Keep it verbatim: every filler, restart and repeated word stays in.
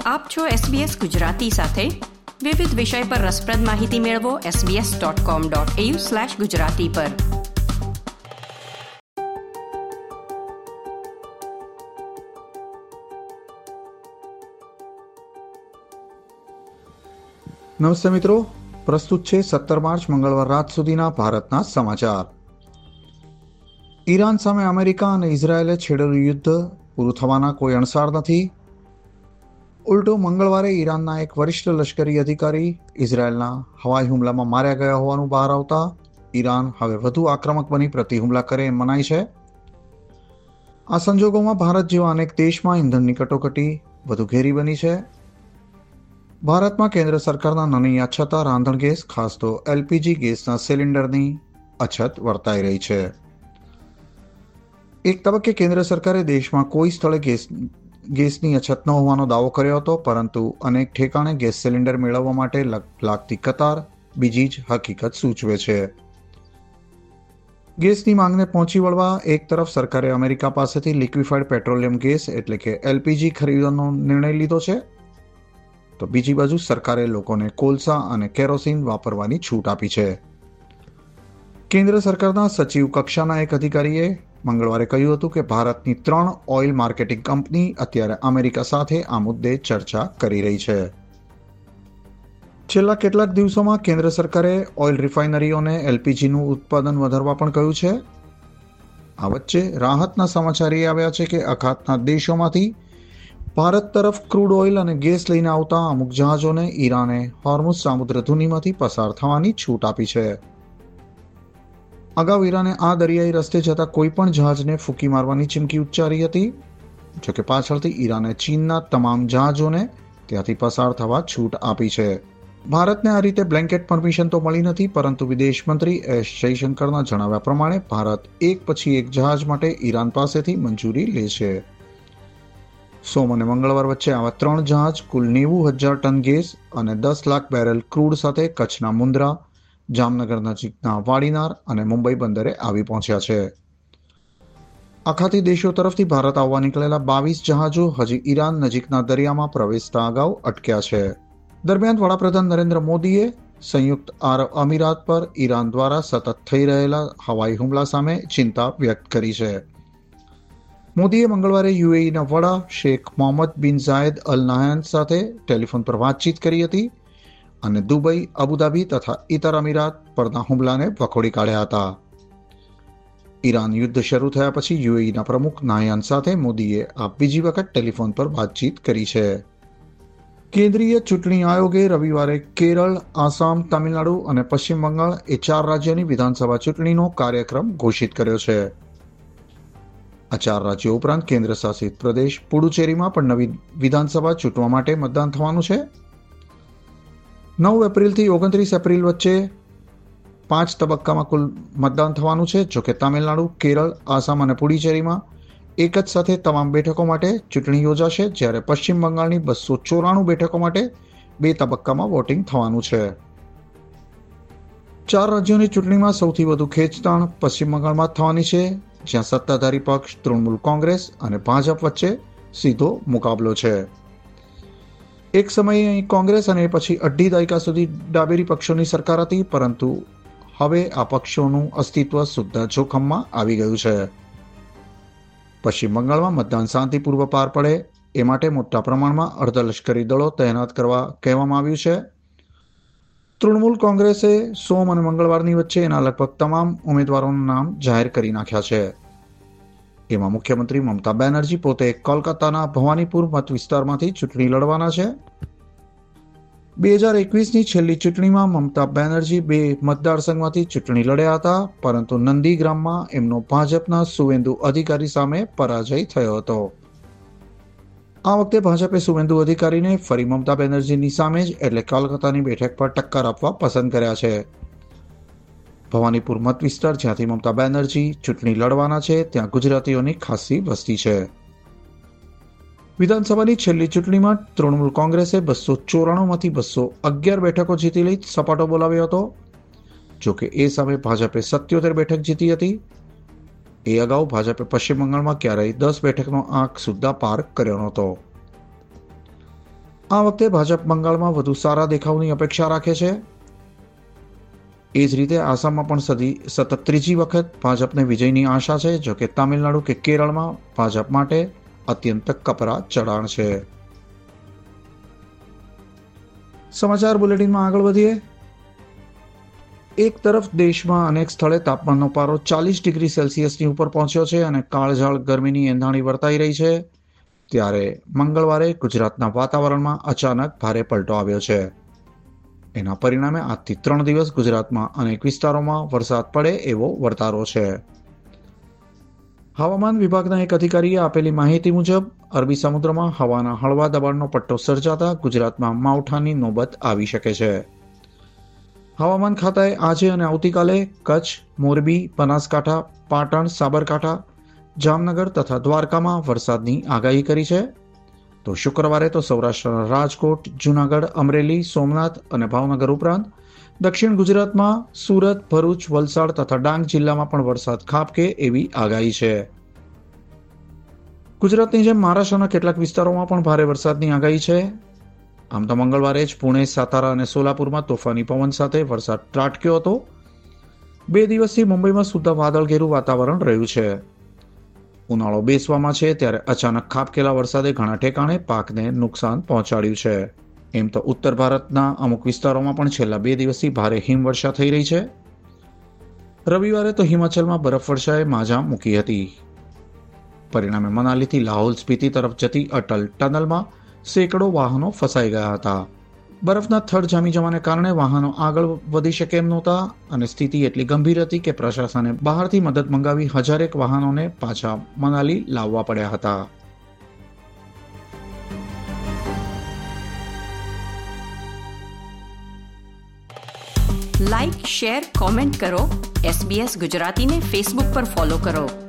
આપ છો એસબીએસ ગુજરાતી સાથે. વિવિધ વિષય પર રસપ્રદ માહિતી મેળવો SBS dot com dot AU slash Gujarati પર. નમસ્તે મિત્રો, પ્રસ્તુત છે સત્તર માર્ચ મંગળવાર રાત સુધીના ભારતના સમાચાર. ઈરાન સામે અમેરિકા અને ઇઝરાયેલે છેડેલું યુદ્ધ પૂરું થવાના કોઈ અણસાર નથી. ઉલટો મંગળવારે ઈરાનના એક વરિષ્ઠ લશ્કરી અધિકારી ઇઝરાયેલના હવાઈ હુમલામાં માર્યા ગયા હોવાનું બહાર આવતા ઈરાન હવે વધુ આક્રમક બની પ્રતિહુમલા કરે એમ મનાય છે. આ સંજોગોમાં ભારત જેવા અનેક દેશમાં ઇંધણની કટોકટી વધુ ઘેરી બની છે. ભારતમાં કેન્દ્ર સરકારના નનૈયા છતાં રાંધણ ગેસ, ખાસ તો એલપીજી ગેસના સિલિન્ડરની અછત વર્તાઈ રહી છે. એક તબક્કે કેન્દ્ર સરકારે દેશમાં કોઈ સ્થળે ગેસ ગેસની અછત ન હોવાનો દાવો કર્યો હતો, પરંતુ અનેક ઠેકાણે ગેસ સિલિન્ડર મેળવવા માટે લાગતી કતાર બીજી જ હકીકત સૂચવે છે. ગેસની માંગને પહોંચી વળવા એક તરફ સરકારે અમેરિકા પાસેથી લિક્વિફાઈડ પેટ્રોલિયમ ગેસ એટલે કે એલપીજી ખરીદવાનો નિર્ણય લીધો છે, તો બીજી બાજુ સરકારે લોકોને કોલસા અને કેરોસીન વાપરવાની છૂટ આપી છે. કેન્દ્ર સરકારના સચિવ કક્ષાના એક અધિકારીએ મંગળવારે કહ્યું હતું કે ભારતની ત્રણ ઓઇલ માર્કેટિંગ કંપની અત્યારે અમેરિકા સાથે આ મુદ્દે ચર્ચા કરી રહી છે. છેલ્લા કેટલાક દિવસોમાં કેન્દ્ર સરકારે ઓઇલ રિફાઇનરીઓને એલપીજીનું ઉત્પાદન વધારવા પણ કહ્યું છે. આ વચ્ચે રાહતના સમાચાર એ આવ્યા છે કે અખાતના દેશોમાંથી ભારત તરફ ક્રૂડ ઓઇલ અને ગેસ લઈને આવતા અમુક જહાજોને ઈરાને હોર્મુઝ સામુદ્રધુનીમાંથી પસાર થવાની છૂટ આપી છે. અગાઉ ઈરાને આ દરિયાઈ રસ્તે જતા કોઈ પણ જહાજને ફૂંકી મારવાની ચીમકી ઉચ્ચારી હતી. જોકે પાછળથી ઈરાને ચીનના તમામ જહાજોને ત્યાંથી પસાર થવા છૂટ આપી છે. ભારતને આ રીતે બ્લેન્કેટ પરમિશન તો મળી નથી, પરંતુ વિદેશ મંત્રી એસ જયશંકરના જણાવ્યા પ્રમાણે ભારત એક પછી એક જહાજ માટે ઈરાન પાસેથી મંજૂરી લે છે. સોમ અને મંગળવાર વચ્ચે આવા ત્રણ જહાજ કુલ નેવું હજાર ટન ગેસ અને દસ લાખ બેરલ ક્રૂડ સાથે કચ્છના મુન્દ્રા, જામનગર નજીકના વાડીનાર અને મુંબઈ બંદરે આવી પહોંચ્યા છે. આખાતી દેશો તરફથી ભારત આવવા નીકળેલા બાવીસ જહાજો હજી ઈરાન નજીકના દરિયામાં પ્રવેશતા અગાઉ અટક્યા છે. દરમિયાન વડાપ્રધાન નરેન્દ્ર મોદીએ સંયુક્ત આરબ અમીરાત પર ઈરાન દ્વારા સતત થઈ રહેલા હવાઈ હુમલા સામે ચિંતા વ્યક્ત કરી છે. મોદીએ મંગળવારે યુએઈના વડા Sheikh Mohammed bin Zayed Al Nahyan સાથે ટેલિફોન પર વાતચીત કરી હતી અને દુબઈ, અબુધાબી તથા ઇતર અમીરાત પરના હુમલાને વખોડી કાઢ્યા હતા. ઈરાન યુદ્ધ શરૂ થયા પછી યુએઈના પ્રમુખ નાહયાન સાથે મોદીએ આ બીજી વખત ટેલિફોન પર વાતચીત કરી છે. કેન્દ્રીય ચૂંટણી આયોગે રવિવારે કેરળ, આસામ, તમિલનાડુ અને પશ્ચિમ બંગાળ એ ચાર રાજ્યોની વિધાનસભા ચૂંટણીનો કાર્યક્રમ ઘોષિત કર્યો છે. આ ચાર રાજ્યો ઉપરાંત કેન્દ્ર શાસિત પ્રદેશ પુડુચેરીમાં પણ નવી વિધાનસભા ચૂંટવા માટે મતદાન થવાનું છે. નવ એપ્રિલથી ઓગણત્રીસ એપ્રિલ વચ્ચે પાંચ તબક્કામાં કુલ મતદાન થવાનું છે. જોકે તામિલનાડુ, કેરળ, આસામ અને પુડુચેરીમાં એક જ સાથે તમામ બેઠકો માટે ચૂંટણી યોજાશે, જ્યારે પશ્ચિમ બંગાળની બસો ચોરાણું બેઠકો માટે બે તબક્કામાં વોટિંગ થવાનું છે. ચાર રાજ્યોની ચૂંટણીમાં સૌથી વધુ ખેંચતાણ પશ્ચિમ બંગાળમાં થવાની છે, જ્યાં સત્તાધારી પક્ષ તૃણમૂલ કોંગ્રેસ અને ભાજપ વચ્ચે સીધો મુકાબલો છે. એક સમયે અહીં કોંગ્રેસ અને પછી અઢી દાયકા સુધી ડાબેરી પક્ષોની સરકાર હતી, પરંતુ હવે આ પક્ષોનું અસ્તિત્વ સુદ્ધા જોખમમાં આવી ગયું છે. પશ્ચિમ બંગાળમાં મતદાન શાંતિપૂર્વક પાર પડે એ માટે મોટા પ્રમાણમાં અર્ધલશ્કરી દળો તૈનાત કરવા કહેવામાં આવ્યું છે. તૃણમૂલ કોંગ્રેસે સોમ અને મંગળવારની વચ્ચે એના લગભગ તમામ ઉમેદવારોના નામ જાહેર કરી નાખ્યા છે. એમાં મુખ્યમંત્રી મમતા બેનર્જી પોતે કોલકાતાના ભવાનીપુર મત વિસ્તારમાંથી ચૂંટણી લડવાના છે. બે હજાર એકવીસની છેલ્લી ચૂંટણીમાં મમતા બેનર્જી બે મતદાર સંઘમાંથી ચૂંટણી લડ્યા હતા, પરંતુ નંદીગ્રામમાં એમનો ભાજપના સુવેન્દુ અધિકારી સામે પરાજય થયો હતો. આ વખતે ભાજપે સુવેન્દુ અધિકારીને ફરી મમતા બેનર્જીની સામે જ એટલે કોલકાતાની બેઠક પર ટક્કર આપવા પસંદ કર્યા છે. ભવાનીપુર મત વિસ્તાર જ્યાંથી મમતા બેનર્જી ચૂંટણી લડવાના છે, ત્યાં ગુજરાતીઓની ખાસી વસ્તી છે. વિધાનસભાની છેલ્લી ચૂંટણીમાં તૃણમૂલ કોંગ્રેસે બસો ચોરાણુંમાંથી બસો અગિયાર બેઠકો જીતી લઈ સપાટો બોલાવ્યો હતો. જોકે એ સામે ભાજપે સત્યોતેર બેઠક જીતી હતી. એ અગાઉ ભાજપે પશ્ચિમ બંગાળમાં ક્યારેય દસ બેઠકનો આંક સુદ્ધા પાર કર્યો નહોતો. આ વખતે ભાજપ બંગાળમાં વધુ સારા દેખાવની અપેક્ષા રાખે છે. એ જ રીતે આસામમાં પણ સદી સતત ત્રીજી વખત ભાજપને વિજયની આશા છે, જો કે તામિલનાડુ કે કેરળમાં ભાજપ માટે અત્યંત કપરા ચઢાણ છે. સમાચાર બુલેટિનમાં આગળ વધીએ. એક તરફ દેશમાં અનેક સ્થળે તાપમાનનો પારો ચાલીસ ડિગ્રી સેલ્સિયસની ઉપર પહોંચ્યો છે અને કાળઝાળ ગરમીની એંધાણી વર્તાઈ રહી છે, ત્યારે મંગળવારે ગુજરાતના વાતાવરણમાં અચાનક ભારે પલટો આવ્યો છે. એના પરિણામે આજથી ત્રણ દિવસ ગુજરાતમાં અનેક વિસ્તારોમાં વરસાદ પડે એવો વર્તારો છે. હવામાન વિભાગના એક અધિકારીએ આપેલી માહિતી મુજબ અરબી સમુદ્રમાં હવાના હળવા દબાણનો પટ્ટો સર્જાતા ગુજરાતમાં માવઠાની નોબત આવી શકે છે. હવામાન ખાતાએ આજે અને આવતીકાલે કચ્છ, મોરબી, બનાસકાંઠા, પાટણ, સાબરકાંઠા, જામનગર તથા દ્વારકામાં વરસાદની આગાહી કરી છે. તો શુક્રવારે તો સૌરાષ્ટ્રના રાજકોટ, જૂનાગઢ, અમરેલી, સોમનાથ અને ભાવનગર ઉપરાંત દક્ષિણ ગુજરાતમાં સુરત, ભરૂચ, વલસાડ તથા ડાંગ જિલ્લામાં પણ વરસાદ ખાબકે એવી આગાહી છે. ગુજરાતની જેમ મહારાષ્ટ્રના કેટલાક વિસ્તારોમાં પણ ભારે વરસાદની આગાહી છે. આમ તો મંગળવારે જ પુણે, સાતારા અને સોલાપુરમાં તોફાની પવન સાથે વરસાદ ત્રાટક્યો હતો. બે દિવસથી મુંબઈમાં સુદ્ધા વાદળઘેરું વાતાવરણ રહ્યું છે. ઉનાળો બેસવામાં છે ત્યારે અચાનક ખાબકેલા વરસાદે ઘણા ઠેકાણે પાકને નુકસાન પહોંચાડ્યું છે. એમ તો ઉત્તર ભારતના અમુક વિસ્તારોમાં પણ છેલ્લા બે દિવસથી ભારે હિમવર્ષા થઈ રહી છે. રવિવારે તો હિમાચલમાં બરફવર્ષાએ માજા મૂકી હતી. પરિણામે મનાલીથી લાહોલ સ્પીતિ તરફ જતી અટલ ટનલમાં સેંકડો વાહનો ફસાઈ ગયા હતા. બરફના થડ જામી જવાને કારણે વાહનો આગળ વધી શકે એમ નહોતા અને સ્થિતિ એટલી ગંભીર હતી કે પ્રશાસને બહારથી મદદ મંગાવી હજારેક વાહનોને પાછા મનાલી લાવવા પડ્યા હતા. લાઇક, શેર, કોમેન્ટ કરો. એસબીએસ ગુજરાતીને ફેસબુક પર ફોલો કરો.